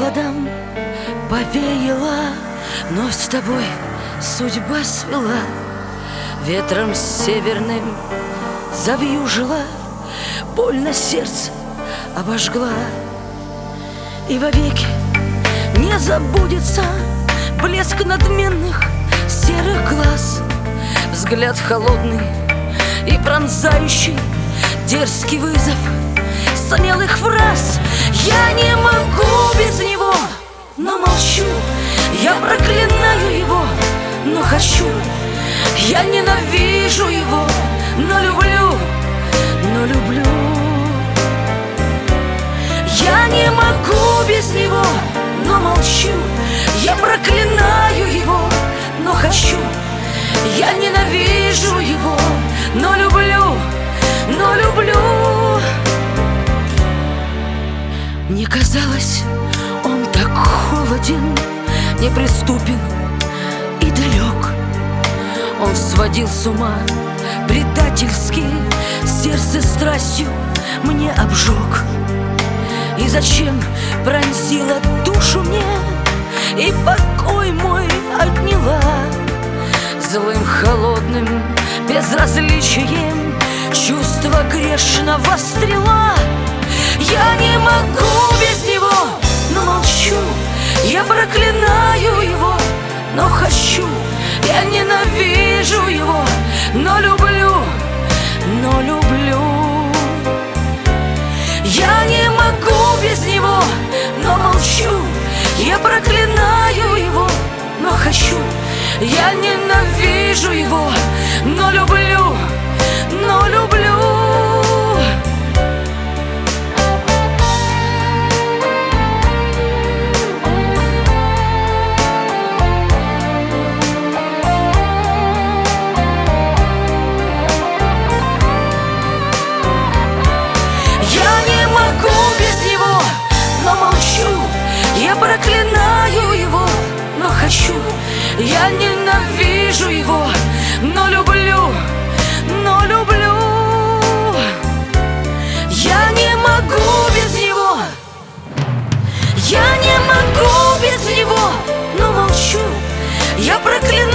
холодом повеяло, но с тобой судьба свела. Ветром северным завьюжила, больно сердце обожгла. И вовеки не забудется блеск надменных серых глаз, взгляд холодный и пронзающий, дерзкий вызов смелых фраз. Я не могу без него, но молчу. Я проклинаю его, но хочу. Я ненавижу его, но люблю, но люблю. Я не могу без него, но молчу. Я проклинаю его, но хочу. Я ненавижу его, но люблю, но люблю. Мне казалось, он так холоден, неприступен и далек. Он сводил с ума предательски, сердце страстью мне обжег. И зачем пронзила душу мне и покой мой отняла? Злым, холодным безразличием чувство грешного стрела. Я не могу без него, но молчу. Я проклинаю его, но хочу. Я ненавижу его, но люблю, но люблю. Я не могу без него, но молчу. Я проклинаю его, но хочу. Я ненавижу его, но люблю, но люблю. Я проклинаю его, но хочу. Я ненавижу его, но люблю, но люблю. Я не могу без него. Я не могу без него, но молчу. Я проклинаю